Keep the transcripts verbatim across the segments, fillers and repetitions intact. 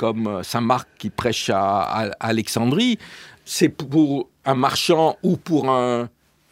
comme Saint Marc qui prêche à, à, à Alexandrie, c'est pour un marchand ou pour un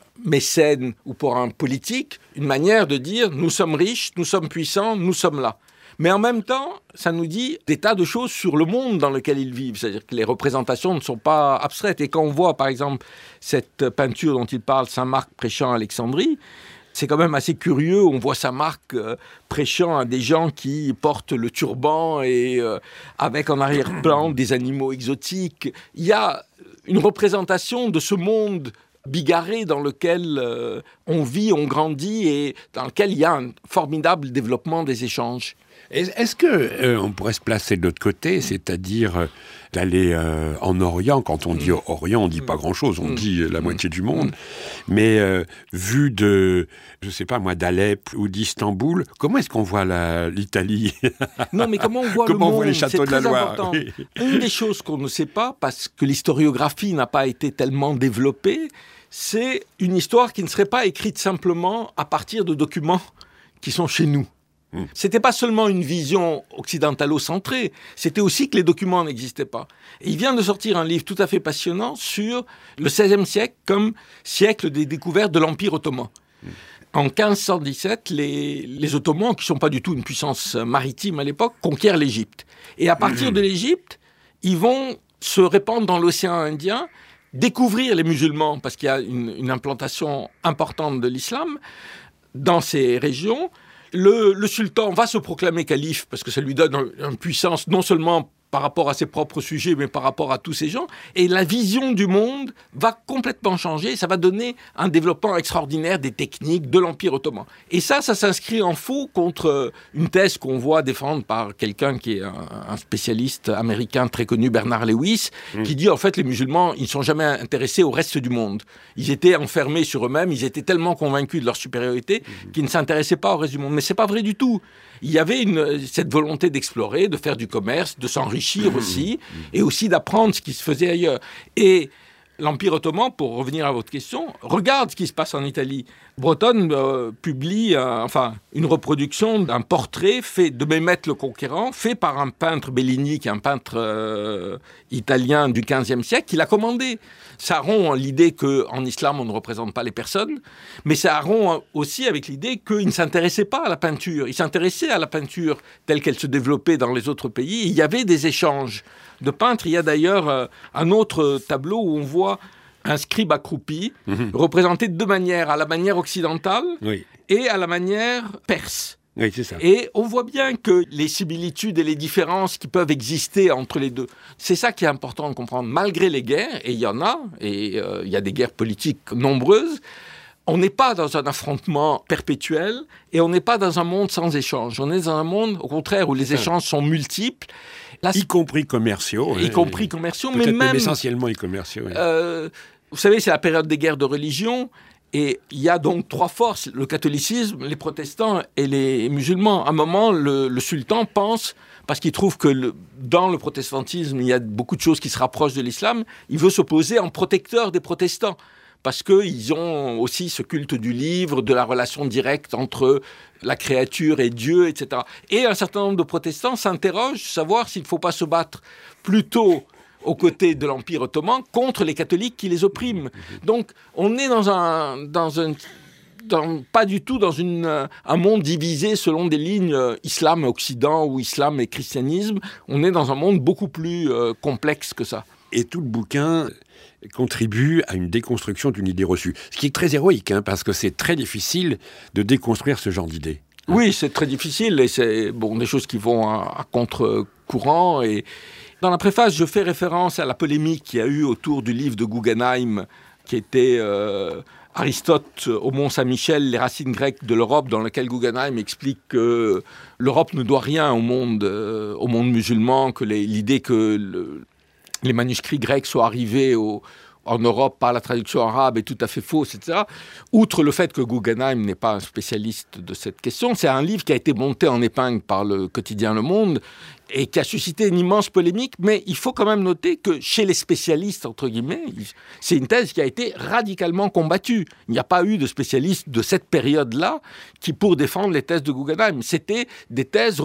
mécène ou pour un politique, une manière de dire « nous sommes riches, nous sommes puissants, nous sommes là ». Mais en même temps, ça nous dit des tas de choses sur le monde dans lequel ils vivent. C'est-à-dire que les représentations ne sont pas abstraites. Et quand on voit, par exemple, cette peinture dont il parle, Saint Marc prêchant à Alexandrie, c'est quand même assez curieux. On voit Saint Marc euh, prêchant à des gens qui portent le turban et euh, avec en arrière-plan des animaux exotiques. Il y a une représentation de ce monde bigarré dans lequel euh, on vit, on grandit et dans lequel il y a un formidable développement des échanges. Est-ce qu'on euh, pourrait se placer de l'autre côté, c'est-à-dire euh, d'aller euh, en Orient? Quand on dit Orient, on ne dit pas grand-chose, on dit la moitié du monde. Mais euh, vu de, je ne sais pas moi, d'Alep ou d'Istanbul, comment est-ce qu'on voit la, l'Italie? Non, mais comment on voit comment le monde? on voit les châteaux c'est de la très Loire? important. Oui. Une des choses qu'on ne sait pas, parce que l'historiographie n'a pas été tellement développée, c'est une histoire qui ne serait pas écrite simplement à partir de documents qui sont chez nous. Mmh. C'était pas seulement une vision occidentalo-centrée, c'était aussi que les documents n'existaient pas. Et il vient de sortir un livre tout à fait passionnant sur le seizième siècle comme siècle des découvertes de l'Empire ottoman. Mmh. En quinze cent dix-sept, les, les Ottomans, qui ne sont pas du tout une puissance maritime à l'époque, conquièrent l'Égypte. Et à partir mmh. de l'Égypte, ils vont se répandre dans l'océan Indien, découvrir les musulmans, parce qu'il y a une, une implantation importante de l'islam dans ces régions. Le, le sultan va se proclamer calife parce que ça lui donne une puissance non seulement par rapport à ses propres sujets, mais par rapport à tous ces gens. Et la vision du monde va complètement changer. Ça va donner un développement extraordinaire des techniques de l'Empire ottoman. Et ça, ça s'inscrit en faux contre une thèse qu'on voit défendre par quelqu'un qui est un, un spécialiste américain très connu, Bernard Lewis, mmh. qui dit en fait les musulmans, ils ne sont jamais intéressés au reste du monde. Ils étaient enfermés sur eux-mêmes, ils étaient tellement convaincus de leur supériorité mmh. qu'ils ne s'intéressaient pas au reste du monde. Mais ce n'est pas vrai du tout. Il y avait une, cette volonté d'explorer, de faire du commerce, de s'enrichir mmh. aussi, mmh. et aussi d'apprendre ce qui se faisait ailleurs. Et l'Empire ottoman, pour revenir à votre question, regarde ce qui se passe en Italie. Breton euh, publie euh, enfin, une reproduction d'un portrait fait de Mehmet le Conquérant, fait par un peintre Bellini, qui est un peintre euh, italien du quinzième siècle, qui l'a commandé. Ça rompt l'idée qu'en islam, on ne représente pas les personnes, mais ça rompt aussi avec l'idée qu'il ne s'intéressait pas à la peinture. Il s'intéressait à la peinture telle qu'elle se développait dans les autres pays. Il y avait des échanges de peintres. Il y a d'ailleurs euh, un autre tableau où on voit un scribe accroupi, mmh. représenté de deux manières, à la manière occidentale oui. et à la manière perse. Oui, c'est ça. Et on voit bien que les similitudes et les différences qui peuvent exister entre les deux, c'est ça qui est important de comprendre. Malgré les guerres, et il y en a, et euh, il y a des guerres politiques nombreuses, on n'est pas dans un affrontement perpétuel et on n'est pas dans un monde sans échange. On est dans un monde, au contraire, où les échanges sont multiples. Là, y compris commerciaux. Y hein, compris commerciaux, mais même... même essentiellement y commerciaux. Oui. Euh, vous savez, c'est la période des guerres de religion. Et il y a donc trois forces, le catholicisme, les protestants et les musulmans. À un moment, le, le sultan pense, parce qu'il trouve que le, dans le protestantisme, il y a beaucoup de choses qui se rapprochent de l'islam, il veut s'opposer en protecteur des protestants. Parce qu'ils ont aussi ce culte du livre, de la relation directe entre la créature et Dieu, et cetera. Et un certain nombre de protestants s'interrogent, savoir s'il ne faut pas se battre plutôt aux côtés de l'Empire ottoman contre les catholiques qui les oppriment. Donc, on est dans un... Dans un Dans, pas du tout dans une, un monde divisé selon des lignes euh, islam et occident ou islam et christianisme. On est dans un monde beaucoup plus euh, complexe que ça. Et tout le bouquin contribue à une déconstruction d'une idée reçue. Ce qui est très héroïque, hein, parce que c'est très difficile de déconstruire ce genre d'idée. Hein. Oui, c'est très difficile et c'est bon, des choses qui vont à, à contre-courant. Et dans la préface, je fais référence à la polémique qu'il y a eu autour du livre de Guggenheim qui était... Euh, Aristote au Mont-Saint-Michel, les racines grecques de l'Europe, dans lequel Guggenheim explique que l'Europe ne doit rien au monde, euh, au monde musulman, que les, l'idée que le, les manuscrits grecs soient arrivés au, en Europe par la traduction arabe est tout à fait fausse, et cetera. Outre le fait que Guggenheim n'est pas un spécialiste de cette question, c'est un livre qui a été monté en épingle par le quotidien Le Monde et qui a suscité une immense polémique, mais il faut quand même noter que chez les spécialistes, entre guillemets, c'est une thèse qui a été radicalement combattue. Il n'y a pas eu de spécialistes de cette période-là qui, pour défendre les thèses de Guggenheim, c'était des thèses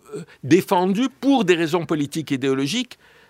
défendu pour des raisons politiques et idéologiques